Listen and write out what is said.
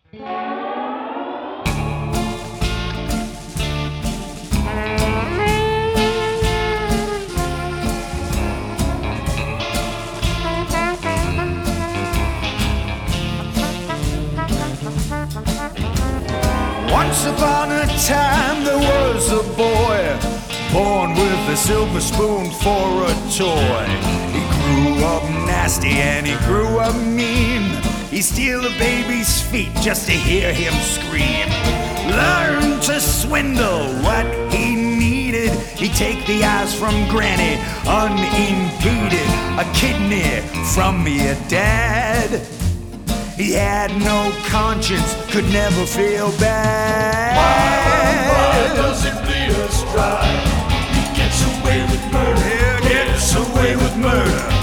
Once upon a time there was a boy born with a silver spoon for a toy. He grew up nasty and he grew up mean. He'd steal a baby's feet just to hear him scream. Learn to swindle what he needed. He'd take the eyes from Granny unimpeded. A kidney from your dad. He had no conscience, could never feel bad. Why does it bleed us dry? He gets away with murder. He gets away with murder.